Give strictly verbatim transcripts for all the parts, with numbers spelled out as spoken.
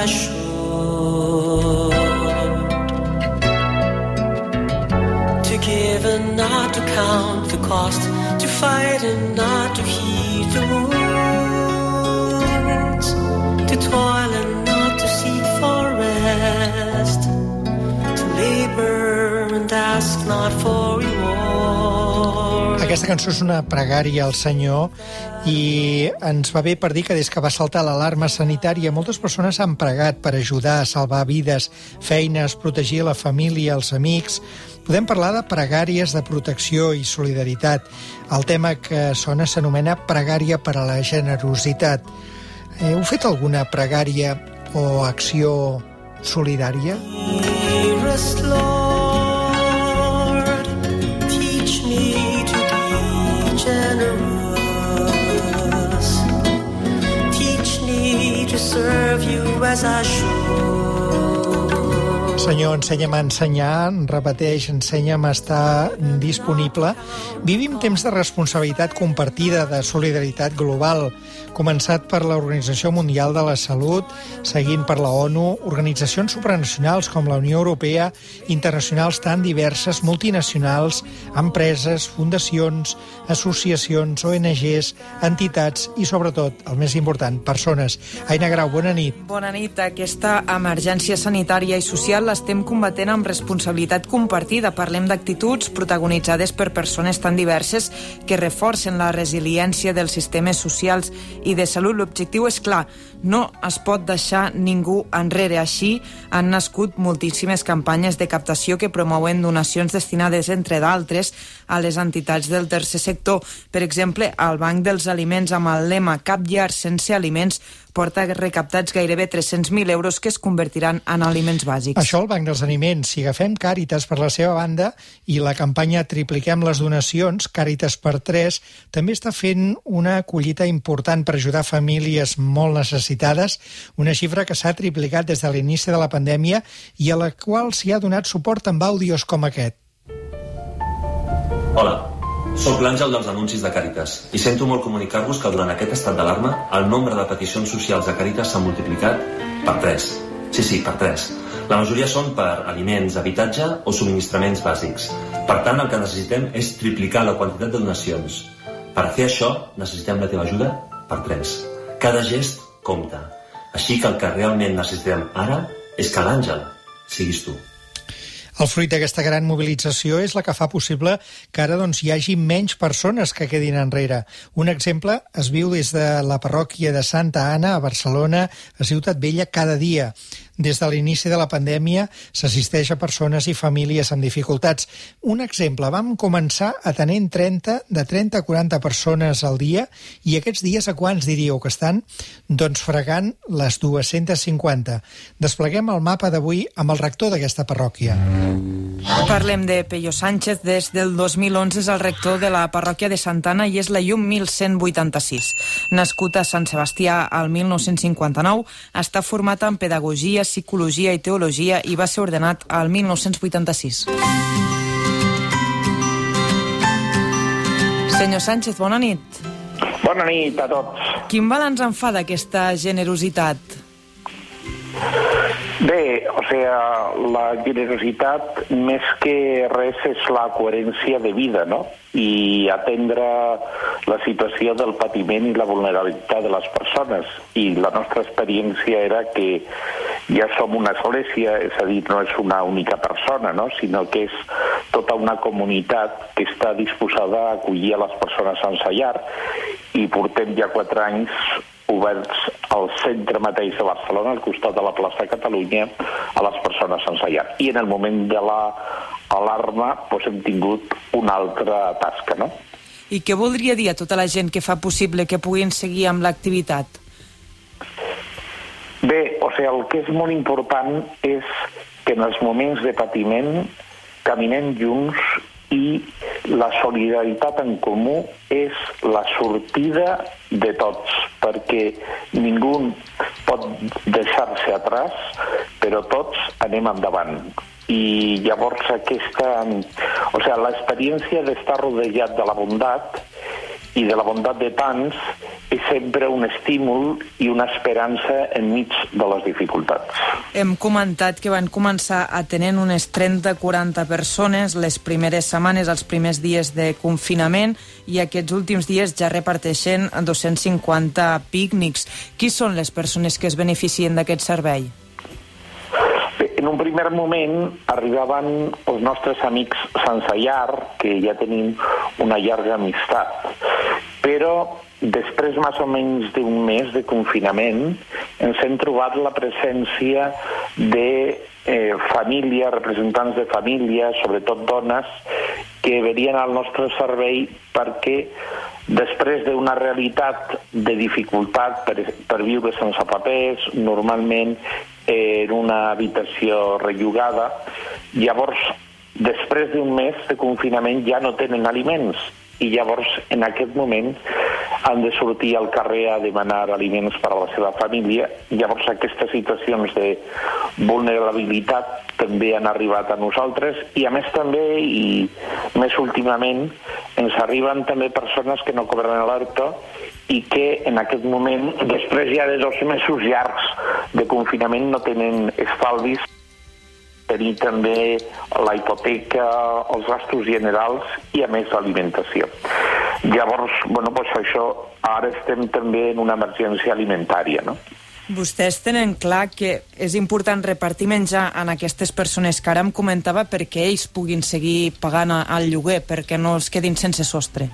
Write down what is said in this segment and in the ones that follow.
I should, to give and not to count the cost, to fight and not to heed the wounds, to toil and not to seek for rest, to labor and ask not for reward. Aquesta cançó és una pregària al Senyor i ens va bé per dir que des que va saltar l'alarma sanitària moltes persones han pregat per ajudar a salvar vides, feines, protegir la família, els amics. Podem parlar de pregàries de protecció i solidaritat. El tema que sona s'anomena pregària per a la generositat. Heu fet alguna pregària o acció solidària? Dearest Lord, teach me to be generous. Teach me to serve you as I should. Senyor, ensenya'm a ensenyar, repeteix, ensenya'm a estar disponible. Vivim temps de responsabilitat compartida, de solidaritat global, començat per l'Organització Mundial de la Salut, seguint per la ONU, organitzacions supranacionals com la Unió Europea, internacionals tan diverses, multinacionals, empreses, fundacions, associacions, O N Ges, entitats i, sobretot, el més important, persones. Aina Grau, bona nit. Bona nit. Aquesta emergència sanitària i social l'estem combatent amb responsabilitat compartida. Parlem d'actituds protagonitzades per persones tan diverses que reforcen la resiliència dels sistemes socials i de salut. L'objectiu és clar, no es pot deixar ningú enrere. Així han nascut moltíssimes campanyes de captació que promouen donacions destinades, entre d'altres, a les entitats del tercer sector. Per exemple, el Banc dels Aliments, amb el lema Cap llar sense aliments, porta recaptats gairebé tres-cents mil euros que es convertiran en aliments bàsics. Això el Banc dels Aliments. Si agafem Càritas per la seva banda i la campanya Tripliquem les donacions, Càritas per tres, també està fent una collita important per ajudar famílies molt necessitades, una xifra que s'ha triplicat des de l'inici de la pandèmia i a la qual s'hi ha donat suport amb àudios com aquest. Hola, soc l'Àngel dels anuncis de Càritas i sento molt comunicar-vos que durant aquest estat d'alarma el nombre de peticions socials de Càritas s'ha multiplicat per tres. Sí, sí, per tres. La majoria són per aliments, habitatge o subministraments bàsics. Per tant, el que necessitem és triplicar la quantitat de donacions. Per fer això, necessitem la teva ajuda per tres. Cada gest compta. Així que el que realment necessitem ara és que l'Àngel siguis tu. El fruit d'aquesta gran mobilització és la que fa possible que ara doncs, hi hagi menys persones que quedin enrere. Un exemple es viu des de la parròquia de Santa Anna a Barcelona, a Ciutat Vella, cada dia. Des de l'inici de la pandèmia s'assisteix a persones i famílies amb dificultats. Un exemple, vam començar atenent trenta, de trenta a quaranta persones al dia i aquests dies a quants diríeu que estan? Doncs fregant les dues-centes cinquanta. Despleguem el mapa d'avui amb el rector d'aquesta parròquia. Parlem de Peyo Sánchez. Des del dos mil onze és el rector de la parròquia de Santa Anna i és la llum mil cent vuitanta-sis. Nascut a Sant Sebastià al mil nou-cents cinquanta-nou, està format en pedagogia, psicologia i teologia i va ser ordenat al mil nou-cents vuitanta-sis. Senyor Sánchez, bona nit. Bona nit a tots. Quin balanç en fa d'aquesta generositat? Bé, o sigui, la generositat més que res és la coherència de vida, no? I atendre la situació del patiment i la vulnerabilitat de les persones. I la nostra experiència era que ja som una església, és a dir, no és una única persona, no? Sinó que és tota una comunitat que està disposada a acollir a les persones sense llar. I portem ja quatre anys oberts al centre mateix de Barcelona, al costat de la plaça Catalunya, a les persones sense llar. I en el moment de l'alarma doncs hem tingut una altra tasca, no? I què voldria dir a tota la gent que fa possible que puguin seguir amb l'activitat? Bé, o sigui, el que és molt important és que en els moments de patiment caminem junts i la solidaritat en comú és la sortida de tots, perquè ningú pot deixar-se atrás, però tots anem endavant. I llavors aquesta... O sigui, l'experiència d'estar rodejat de la bondat i de la bondat de tants és sempre un estímul i una esperança enmig de les dificultats. Hem comentat que van començar atenent unes trenta a quaranta persones les primeres setmanes, els primers dies de confinament, i aquests últims dies ja reparteixen dos-cents cinquanta pícnics. Qui són les persones que es beneficien d'aquest servei? En un primer moment arribaven els nostres amics sense llar, que ja tenim una llarga amistat, però després més o menys d'un mes de confinament ens hem trobat la presència de eh, família, representants de família, sobretot dones, que venien al nostre servei perquè després d'una realitat de dificultat per, per viure sense papers, normalment en una habitació rellogada, llavors després d'un mes de confinament ja no tenen aliments i llavors en aquest moment han de sortir al carrer a demanar aliments per a la seva família. Llavors aquestes situacions de vulnerabilitat també han arribat a nosaltres i a més també, i més últimament, ens arriben també persones que no cobren l'ERTE i que en aquest moment, després ja de dos mesos llargs de confinament, no tenen estalvis, tenir també la hipoteca, els gastos generals i a més l'alimentació. Llavors, bueno, pues això, ara estem també en una emergència alimentària, no? Vostès tenen clar que és important repartir menjar en aquestes persones que ara em comentava perquè ells puguin seguir pagant el lloguer, perquè no els quedin sense sostre.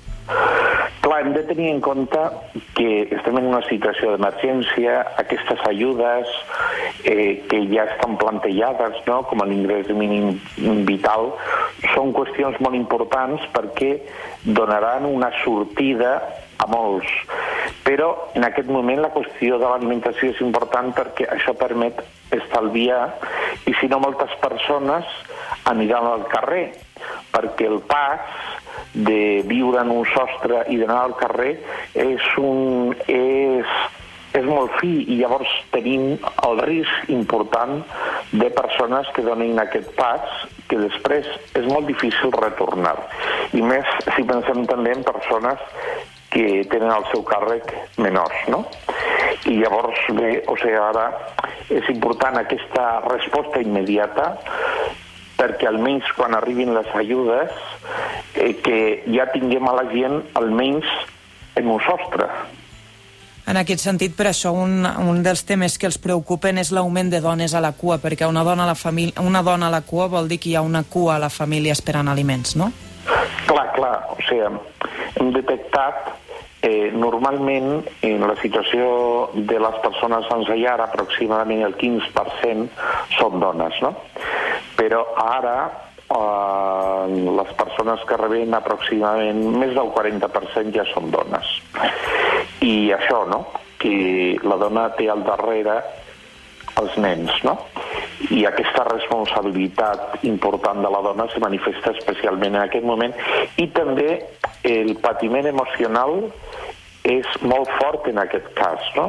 Clar, hem de tenir en compte que estem en una situació d'emergència. Aquestes ajudes eh, que ja estan plantejades, no?, com a l'ingrés mínim vital, són qüestions molt importants perquè donaran una sortida a molts. Però en aquest moment la qüestió de l'alimentació és important perquè això permet estalviar i si no moltes persones aniran al carrer perquè el pas de viure en un sostre i d'anar al carrer és, un, és, és molt fi i llavors tenim el risc important de persones que donin aquest pas que després és molt difícil retornar. I més si pensem també en persones que tenen al seu càrrec menors, no? I llavors, bé, o sigui, ara és important aquesta resposta immediata perquè almenys quan arribin les ajudes eh, que ja tinguem a la gent almenys en un sostre. En aquest sentit, per això, un, un dels temes que els preocupen és l'augment de dones a la cua, perquè una dona a la, família, una dona a la cua vol dir que hi ha una cua a la família esperant aliments, no? Clar, clar, o sigui, hem detectat Eh, normalment, en la situació de les persones sense llar, aproximadament el quinze per cent són dones, no? Però ara eh, les persones que reben aproximadament més del quaranta per cent ja són dones. I això, no?, que la dona té al darrere els nens, no? I aquesta responsabilitat important de la dona se manifesta especialment en aquest moment i també el patiment emocional és molt fort en aquest cas, no?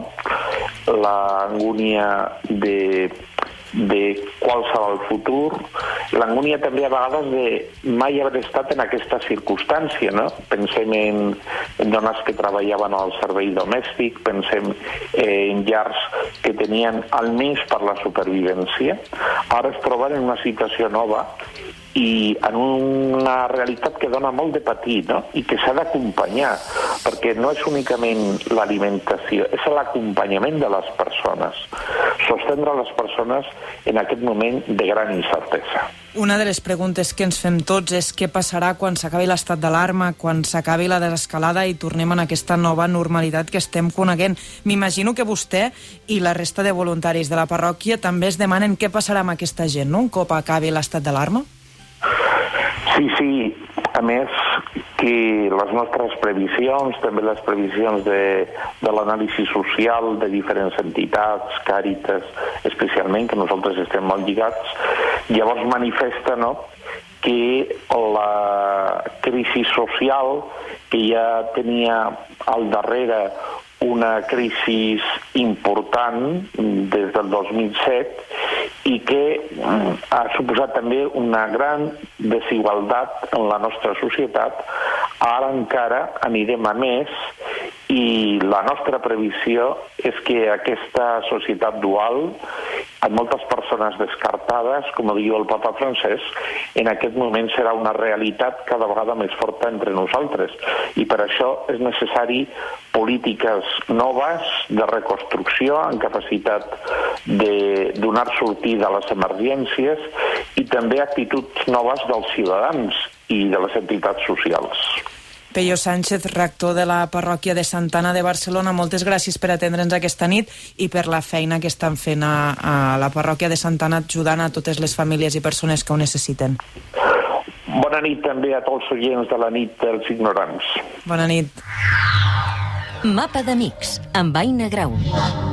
L'angúnia de, de qual serà el futur, l'angúnia també a vegades de mai haver estat en aquesta circumstància, no? Pensem en, en dones que treballaven al servei domèstic, pensem en llars que tenien almenys per la supervivència, ara es troben en una situació nova i en una realitat que dona molt de patir, no? I que s'ha d'acompanyar, perquè no és únicament l'alimentació, és l'acompanyament de les persones, sostendre les persones en aquest moment de gran incertesa. Una de les preguntes que ens fem tots és què passarà quan s'acabi l'estat d'alarma, quan s'acabi la desescalada i tornem en aquesta nova normalitat que estem coneguent. M'imagino que vostè i la resta de voluntaris de la parròquia també es demanen què passarà amb aquesta gent, no?, un cop acabi l'estat d'alarma? Sí, sí. A més, que les nostres previsions, també les previsions de, de l'anàlisi social de diferents entitats, Càritas, especialment, que nosaltres estem molt lligats, llavors manifesta, no?, que la crisi social, que ja tenia al darrere una crisi important des del dos mil set i que ha suposat també una gran desigualtat en la nostra societat, ara encara anirem a més i la nostra previsió és que aquesta societat dual, amb moltes persones descartades, com diu el papa Francesc, en aquest moment serà una realitat cada vegada més forta entre nosaltres. I per això és necessari polítiques noves de reconstrucció amb capacitat de donar sortida a les emergències i també actituds noves dels ciutadans i de les entitats socials. Peyo Sánchez, rector de la parròquia de Santa Anna de Barcelona, moltes gràcies per atendre'ns aquesta nit i per la feina que estan fent a, a la parròquia de Santa Anna, ajudant a totes les famílies i persones que ho necessiten. Bona nit també a tots els oients de la nit dels ignorants. Bona nit. Mapa d'Amics, amb Aina Grau.